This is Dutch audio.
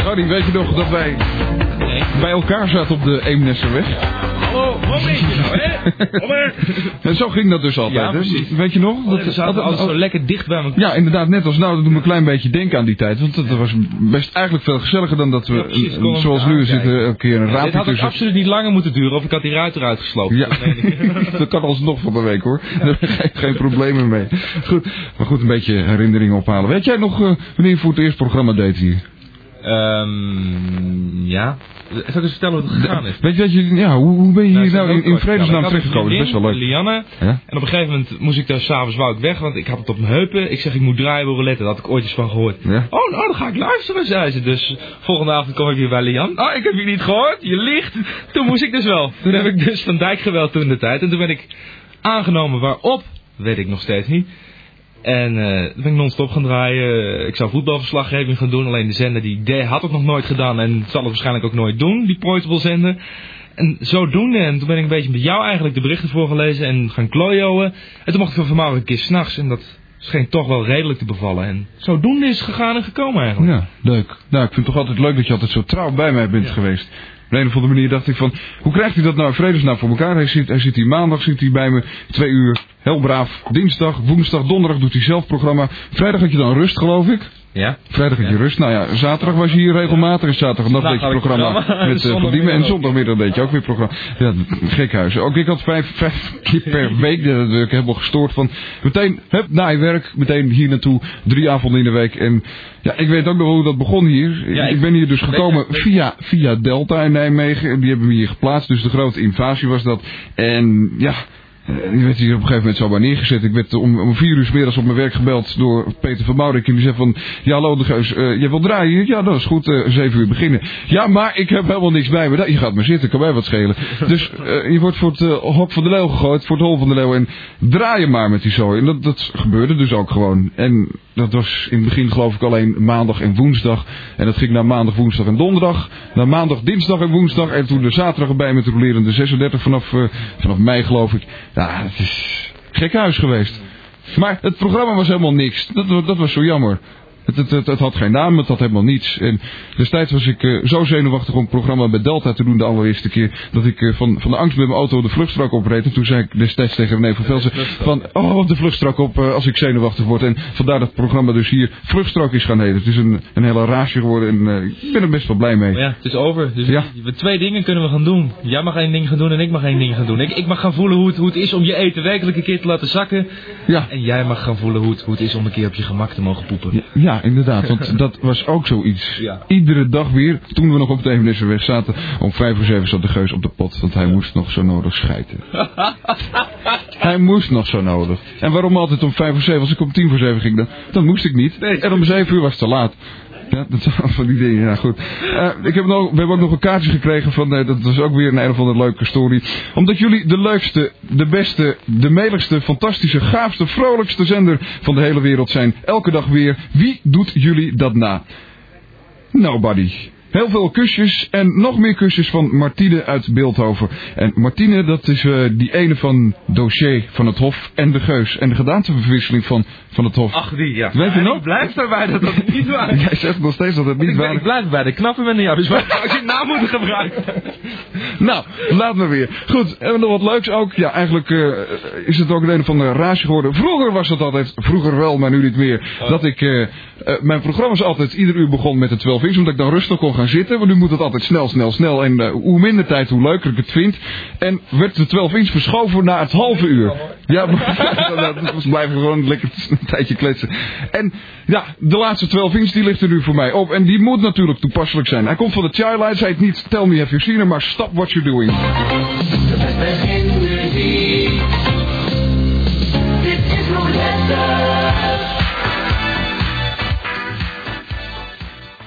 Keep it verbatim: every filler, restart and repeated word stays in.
Harry, weet je nog dat wij Nee. bij elkaar zaten op de Eemnesserweg? Hallo, wat weet je nou, hè? Kom maar. En zo ging dat dus altijd, Ja, hè? precies. Weet je nog? Dat, we zaten altijd zo lekker dicht bij elkaar. Ja, inderdaad, net als nou, dat doet me een klein beetje denken aan die tijd. Want dat was best eigenlijk veel gezelliger dan dat we, Ja, precies, eh, kon zoals hem nu aankijken. zitten, elke keer een Ja, dit raampje had ook tussen. absoluut niet langer moeten duren of ik had die ruit eruit gesloopt. Ja, Dat meen ik. dat kan alsnog van de week hoor. Daar heb ik geen problemen mee. Goed, maar goed, een beetje herinneringen ophalen. Weet jij nog uh, wanneer je voor het eerst programma deed hier? Um, ja. Zal ik eens vertellen hoe het gegaan is? Weet je, weet je ja, hoe, hoe ben je hier Nou, nou in, in vredesnaam terechtgekomen? terechtgekomen? Dat is best wel leuk. Lianne. Ja? En op een gegeven moment moest ik daar s'avonds wou ik weg, want ik had het op mijn heupen. Ik zeg, ik moet draaien bij roulette. Daar had ik ooit eens van gehoord. Ja? Oh, nou, dan ga ik luisteren, zei ze. Dus volgende avond kom ik weer bij Lian. Oh, ik heb je niet gehoord. Je liegt. Toen moest ik dus wel. Toen heb ik dus Van Dijk geweld toen de tijd. En toen ben ik aangenomen waarop, weet ik nog steeds niet. En uh, toen ben ik non-stop gaan draaien. Ik zou voetbalverslaggeving gaan doen. Alleen de zender die idee had het nog nooit gedaan. En zal het waarschijnlijk ook nooit doen. Die Portable zender. En zodoende. En toen ben ik een beetje met jou eigenlijk de berichten voorgelezen. En gaan klojoen. En toen mocht ik van vanmorgen een keer s'nachts. En dat scheen toch wel redelijk te bevallen. En zodoende is het gegaan en gekomen eigenlijk. Ja, leuk. Nou, ik vind het toch altijd leuk dat je altijd zo trouw bij mij bent Ja. geweest. Op een of andere manier dacht ik van, hoe krijgt hij dat nou in vredesnaam voor elkaar? Hij zit, hij zit hier maandag, zit hij bij me, twee uur, heel braaf. Dinsdag, woensdag, donderdag doet hij zelf programma. Vrijdag had je dan rust, geloof ik. Ja? Vrijdag had je Ja. rust. Nou ja, zaterdag was je hier regelmatig. En zaterdag nog Nou, deed je had ik programma programma. met uh, Zondagmiddag Van Diemen. En ook. zondagmiddag deed je ook weer programma. Ja, gekhuis. Ook ik had vijf, vijf keer per week. Daar ben ik helemaal gestoord van. Meteen, hup, na je werk. Meteen hier naartoe. Drie avonden in de week. En ja, ik weet ook nog hoe dat begon hier. Ja, ik, ik- ben hier dus gekomen weet je- via, via Delta in Nijmegen. En die hebben me hier geplaatst. Dus de grote invasie was dat. En ja... Uh, die werd hier op een gegeven moment zo maar neergezet. Ik werd om, om vier uur 's middags op mijn werk gebeld door Peter van Maurik. En die zei van, ja hallo de Geus, uh, je wilt draaien hier? Ja, dat is goed, uh, zeven uur beginnen. Ja, maar ik heb helemaal niks bij me. Nou, je gaat maar zitten, kan mij wat schelen. Dus uh, je wordt voor het uh, hok van de leeuw gegooid, voor het hol van de leeuw. En draai je maar met die zooi. En dat, dat gebeurde dus ook gewoon. En dat was in het begin geloof ik alleen maandag en woensdag. En dat ging naar maandag, woensdag en donderdag. Naar maandag, dinsdag en woensdag. En toen de zaterdag erbij met de rolerende zesendertig vanaf, uh, vanaf mei geloof ik. Ja, het is gek huis geweest. Maar het programma was helemaal niks. Dat, dat was zo jammer. Het, het, het, het had geen naam, het had helemaal niets. En destijds was ik uh, zo zenuwachtig om het programma bij Delta te doen de allereerste keer. Dat ik uh, van, van de angst met mijn auto de vluchtstrook opreed. En toen zei ik destijds tegen René van Velzen van, oh de vluchtstrook op uh, als ik zenuwachtig word. En vandaar dat het programma dus hier vluchtstrook is gaan heten. Het is een, een hele rage geworden en uh, ik ben er best wel blij mee. Maar ja, het is over. Dus Ja. we twee dingen kunnen we gaan doen. Jij mag één ding gaan doen en ik mag één ding gaan doen. Ik, ik mag gaan voelen hoe het, hoe het is om je eten werkelijk een keer te laten zakken. Ja. En jij mag gaan voelen hoe het, hoe het is om een keer op je gemak te mogen poepen. Ja, ja, inderdaad, want dat was ook zoiets. Ja. Iedere dag weer, toen we nog op de Eemnesserweg zaten, om vijf uur zeven zat de Geus op de pot, want hij moest nog zo nodig schijten. Hij moest nog zo nodig. En waarom altijd om vijf uur zeven? Als ik om tien voor zeven ging, dan, dan moest ik niet. Nee. En om zeven uur was het te laat. Ja, dat zijn van die dingen, ja goed. Uh, ik heb nog, we hebben ook nog een kaartje gekregen van, uh, dat was ook weer een, een of andere leuke story. Omdat jullie de leukste, de beste, de meligste, fantastische, gaafste, vrolijkste zender van de hele wereld zijn. Elke dag weer. Wie doet jullie dat na? Nobody. Heel veel kusjes en nog meer kusjes van Martine uit Beeldhoven. En Martine, dat is uh, die ene van Dossier van het Hof en de Geus. En de gedaanteverwisseling van, van het Hof. Ach die, ja. Weet je Ja, nog? Ik blijf daarbij dat dat niet waar is. Jij zegt nog steeds dat het niet Ik, waar ben- is. ik blijf bij de knappen met jou, dus waar zou ik je naam moeten gebruiken? Nou, laat me weer. Goed, hebben we nog wat leuks ook? Ja, eigenlijk uh, is het ook een of andere rage geworden. Vroeger was het altijd, vroeger wel, maar nu niet meer. Oh. Dat ik, uh, uh, mijn programma's altijd ieder uur begon met de twaalf inch, omdat ik dan rustig kon gaan zitten. Want nu moet het altijd snel, snel, snel. En uh, hoe minder tijd, hoe leuker ik het vind. En werd de twaalf inch verschoven naar het halve uur. Ja, maar dat blijven we gewoon lekker een tijdje kletsen. En ja, de laatste twaalf inch die ligt er nu voor mij op. En die moet natuurlijk toepasselijk zijn. Hij komt van de Childlights. Hij heet niet Tell Me Have You Seen Her, maar Stop What You're Doing. Het begin